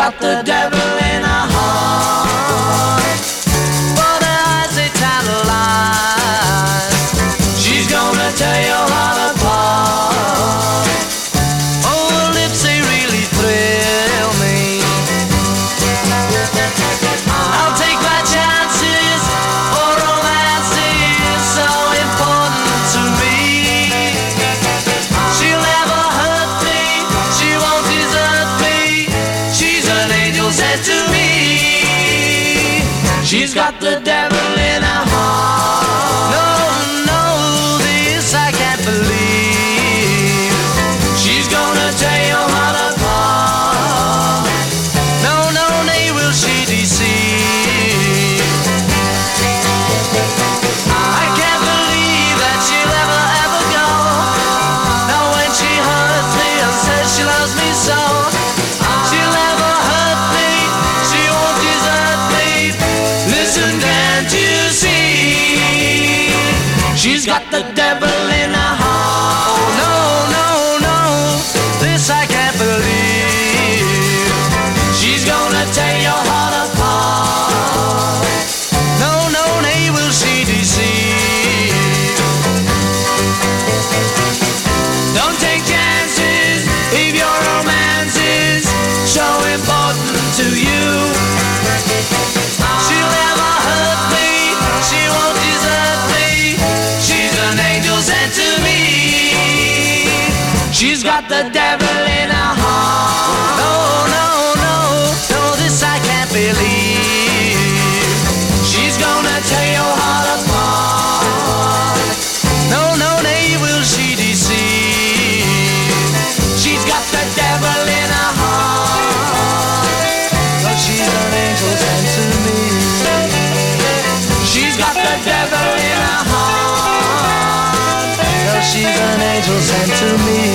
got the devil in her heart. For the eyes they tantalize, she's gonna tear your heart apart. Oh, her lips, they really thrill me. I'll take my chances, for romance is so important to me. She'll never hurt me, she won't desert me. She's an angel sent to me. She's got the devil in her heart. No, no, this I can't believe. She's gonna tear your heart apart. No, no, nay, will she deceive. I can't believe that she'll ever, ever go. Now when she hurts me and says she loves me so, she'll never hurt me, she won't desert me. Listen, can't you see? She's got the devil in her heart. Oh, no, no, no, this I can't believe. She's gonna tear your heart apart. No, no, nay, will she deceive. Don't take chances if your romance is so important to you. She'll never hurt me, she won't desert me. She's an angel sent to me. She's got the devil in her heart. No, no, no, no, this I can't believe. She's gonna tear your heart apart. No, no, nay, will she deceive. She's got the devil in her heart. But she's an angel sent to me. She's got the devil in her heart. Well, she's an angel sent to me.